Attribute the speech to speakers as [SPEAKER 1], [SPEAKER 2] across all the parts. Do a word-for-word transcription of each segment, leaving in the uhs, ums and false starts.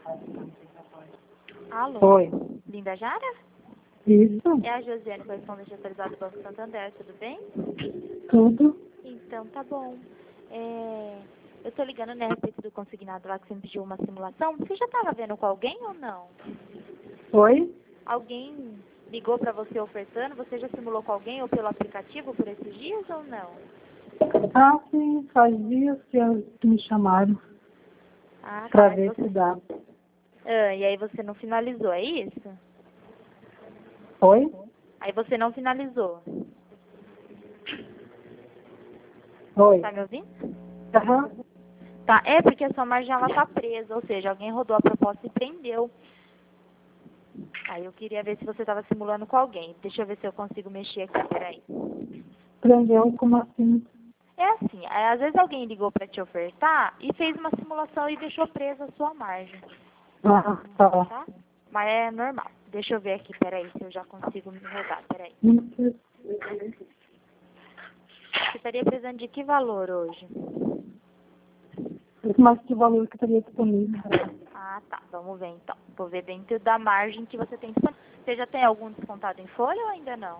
[SPEAKER 1] Alô?
[SPEAKER 2] Oi.
[SPEAKER 1] Linda Jara?
[SPEAKER 2] Isso,
[SPEAKER 1] É a Josiane, correspondente autorizada do Banco Santander, tudo bem?
[SPEAKER 2] tudo.
[SPEAKER 1] Então, tá bom. É, eu tô ligando, né, a respeito do consignado lá que você me pediu uma simulação. Você já tava vendo com alguém ou não?
[SPEAKER 2] Oi?
[SPEAKER 1] Alguém ligou pra você ofertando? Você já simulou com alguém ou pelo aplicativo por esses dias ou não?
[SPEAKER 2] Ah, sim, faz dias que, eu- que me chamaram
[SPEAKER 1] Ah,
[SPEAKER 2] pra
[SPEAKER 1] tá. E,
[SPEAKER 2] ver se
[SPEAKER 1] você...
[SPEAKER 2] dá.
[SPEAKER 1] ah, e aí você não finalizou, é isso?
[SPEAKER 2] Oi?
[SPEAKER 1] Aí você não finalizou.
[SPEAKER 2] Oi.
[SPEAKER 1] Tá me ouvindo?
[SPEAKER 2] Aham.
[SPEAKER 1] Tá, é porque a sua margem ela tá presa, ou seja, alguém rodou a proposta e prendeu. Aí eu queria ver se você estava simulando com alguém. Deixa eu ver se eu consigo mexer aqui, peraí.
[SPEAKER 2] Prendeu como assim?
[SPEAKER 1] É assim, é, às vezes alguém ligou para te ofertar e fez uma simulação e deixou presa a sua margem,
[SPEAKER 2] Ah, tá.
[SPEAKER 1] tá? Mas é normal. Deixa eu ver aqui, peraí, se eu já consigo me rodar, peraí.
[SPEAKER 2] Isso.
[SPEAKER 1] Você estaria precisando de que valor hoje?
[SPEAKER 2] Mas que valor que teria disponível?
[SPEAKER 1] Ah, tá. Vamos ver então. Vou ver dentro da margem que você tem disponível. Você já tem algum descontado em folha ou ainda não?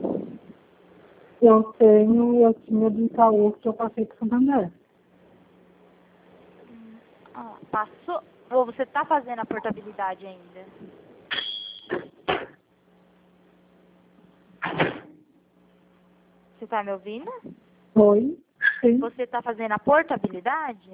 [SPEAKER 2] Eu tenho, eu tinha de Itaú que eu passei para Santander.
[SPEAKER 1] Ah, passou? Ou você está fazendo a portabilidade ainda? Você está me ouvindo?
[SPEAKER 2] Oi? Sim.
[SPEAKER 1] Você está fazendo a portabilidade?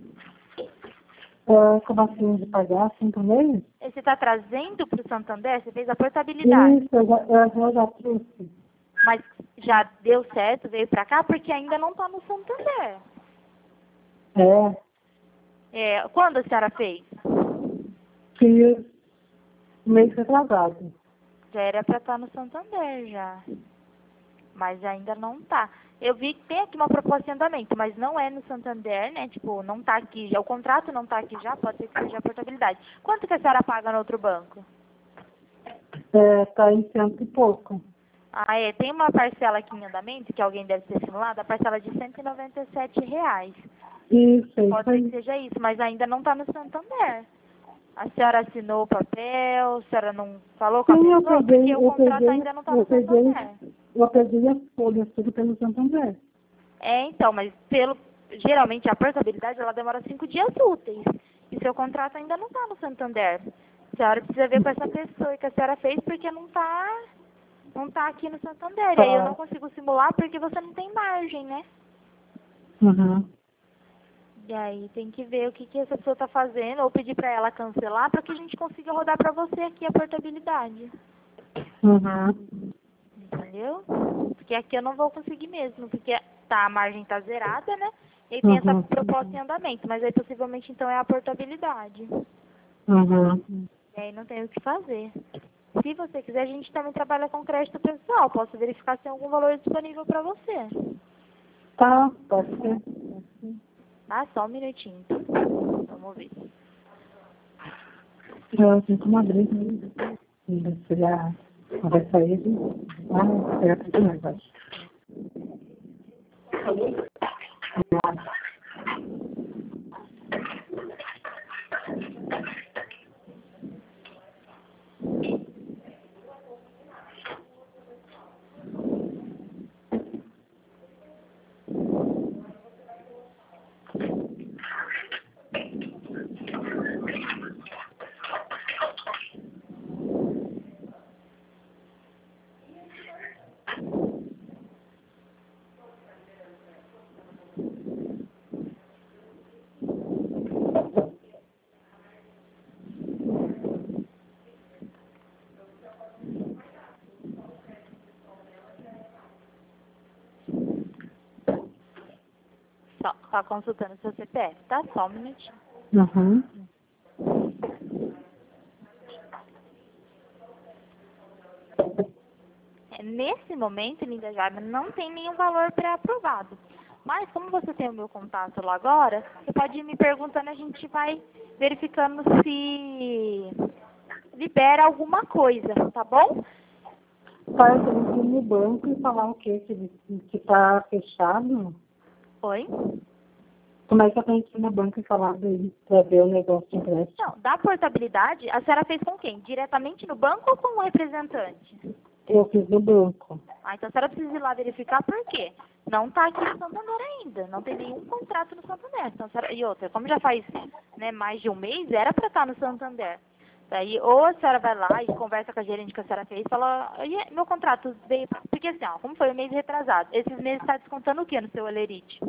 [SPEAKER 2] É, como assim de pagar cinco meses?
[SPEAKER 1] E Você está trazendo para o Santander? Você fez a portabilidade.
[SPEAKER 2] Isso, eu já, eu já trouxe.
[SPEAKER 1] Mas já deu certo, veio para cá? Porque ainda não está no Santander.
[SPEAKER 2] É,
[SPEAKER 1] É, quando a senhora fez?
[SPEAKER 2] fiz mês retrasado.
[SPEAKER 1] Já era para estar no Santander, já. Mas ainda não está. Eu vi que tem aqui uma proposta em andamento, mas não é no Santander, né? Tipo, não está aqui. O contrato não está aqui já, pode ser que seja a portabilidade. Quanto que a senhora paga no outro banco?
[SPEAKER 2] É, tá em cento e pouco.
[SPEAKER 1] Ah, é. Tem uma parcela aqui em andamento, que alguém deve ter simulado, a parcela de cento e noventa e sete reais.
[SPEAKER 2] Isso, é
[SPEAKER 1] Pode
[SPEAKER 2] isso
[SPEAKER 1] ser que
[SPEAKER 2] aí.
[SPEAKER 1] seja isso, mas ainda não está no Santander. A senhora assinou o papel, a senhora não falou com a
[SPEAKER 2] Sim, eu
[SPEAKER 1] pessoa, porque
[SPEAKER 2] peguei,
[SPEAKER 1] o
[SPEAKER 2] eu
[SPEAKER 1] contrato
[SPEAKER 2] peguei,
[SPEAKER 1] ainda não está
[SPEAKER 2] eu
[SPEAKER 1] no
[SPEAKER 2] peguei,
[SPEAKER 1] Santander.
[SPEAKER 2] eu peguei as folhas tudo pelo Santander.
[SPEAKER 1] É, então, mas pelo, geralmente a portabilidade ela demora cinco dias úteis. E seu contrato ainda não está no Santander. A senhora precisa ver com essa pessoa que a senhora fez porque não está não tá aqui no Santander. E aí eu não
[SPEAKER 2] Tá.
[SPEAKER 1] consigo simular porque você não tem margem, né?
[SPEAKER 2] Uhum.
[SPEAKER 1] E aí tem que ver o que, que essa pessoa está fazendo ou pedir para ela cancelar para que a gente consiga rodar para você aqui a portabilidade.
[SPEAKER 2] Uhum.
[SPEAKER 1] Entendeu? Porque aqui eu não vou conseguir mesmo, porque tá, a margem tá zerada, né? E aí tem essa
[SPEAKER 2] Uhum.
[SPEAKER 1] proposta em andamento, mas aí possivelmente então é a portabilidade.
[SPEAKER 2] Uhum.
[SPEAKER 1] E aí não tem o que fazer. Se você quiser, a gente também trabalha com crédito pessoal. Posso verificar se tem algum valor disponível para você.
[SPEAKER 2] Tá, pode ser.
[SPEAKER 1] Ah, só um minutinho. Vamos ver.
[SPEAKER 2] Eu sinto uma briga. Se já não vai sair. Ah, eu tenho mais, acho.
[SPEAKER 1] Só, tá consultando seu C P F, tá? Só um minutinho.
[SPEAKER 2] Uhum.
[SPEAKER 1] É, nesse momento, Linda Jarma, não tem nenhum valor pré-aprovado. Mas, como você tem o meu contato lá agora, você pode ir me perguntando, a gente vai verificando se libera alguma coisa, tá bom?
[SPEAKER 2] Tá, eu tenho que ir no banco e falar o quê? Que, que tá fechado?
[SPEAKER 1] Oi?
[SPEAKER 2] Como é que eu tenho que ir na banca e falar daí para ver o negócio de empréstimo?
[SPEAKER 1] Não, da portabilidade, a senhora fez com quem? Diretamente no banco ou com o representante?
[SPEAKER 2] Eu fiz no banco.
[SPEAKER 1] Ah, então a senhora precisa ir lá verificar por quê? Não está aqui no Santander ainda, não tem nenhum contrato no Santander. Então, a senhora, e outra, como já faz né, mais de um mês, era para estar no Santander. Daí, ou a senhora vai lá e conversa com a gerente que a senhora fez e fala, e meu contrato veio... Porque assim, ó, como foi o mês retrasado, esses meses está descontando o quê no seu Olerite?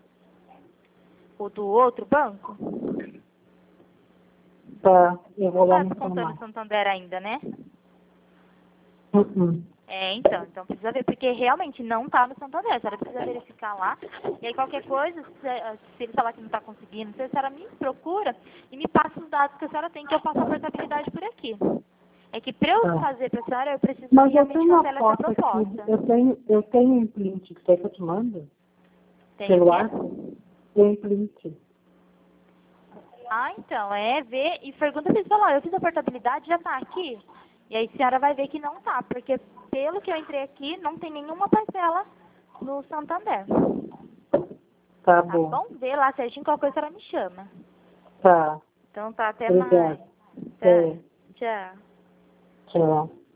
[SPEAKER 1] O do outro banco?
[SPEAKER 2] Tá, eu vou
[SPEAKER 1] Não
[SPEAKER 2] lá
[SPEAKER 1] está
[SPEAKER 2] me
[SPEAKER 1] descontando
[SPEAKER 2] informar.
[SPEAKER 1] o Santander ainda, né?
[SPEAKER 2] Uhum.
[SPEAKER 1] É, então, então precisa ver, porque realmente não está no Santander, a senhora precisa verificar lá, e aí qualquer coisa, se, se ele falar que não está conseguindo, a senhora me procura e me passa os dados que a senhora tem, que eu passo a portabilidade por aqui. É que para eu
[SPEAKER 2] Tá.
[SPEAKER 1] fazer para a senhora, eu preciso
[SPEAKER 2] Mas
[SPEAKER 1] que
[SPEAKER 2] eu
[SPEAKER 1] realmente
[SPEAKER 2] tenho uma
[SPEAKER 1] cancele essa
[SPEAKER 2] foto aqui,
[SPEAKER 1] proposta.
[SPEAKER 2] eu tenho, eu tenho um print, que quer que eu te mando?
[SPEAKER 1] Tem o
[SPEAKER 2] Pelo
[SPEAKER 1] quê?
[SPEAKER 2] ar? Tem um print.
[SPEAKER 1] Ah, então, é ver e pergunta se ele falou, eu fiz a portabilidade, já está aqui. E aí a senhora vai ver que não tá, porque pelo que eu entrei aqui, não tem nenhuma parcela no Santander.
[SPEAKER 2] Tá
[SPEAKER 1] Tá
[SPEAKER 2] bom.
[SPEAKER 1] bom? Vê lá certinho, qualquer coisa a senhora me chama.
[SPEAKER 2] Tá.
[SPEAKER 1] Então tá, até
[SPEAKER 2] Obrigada.
[SPEAKER 1] mais. Tá,
[SPEAKER 2] É,
[SPEAKER 1] tchau.
[SPEAKER 2] tchau.